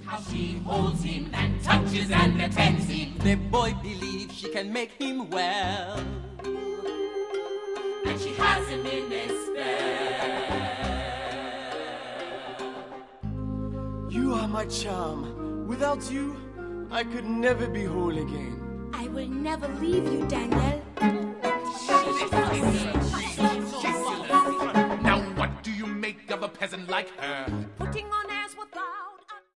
How she holds him and touches and attends him. The boy believes she can make him well, and she has him in a spell. You are my charm. Without you, I could never be whole again. I will never leave you, Daniel. Now what do you make of a peasant like her? Putting on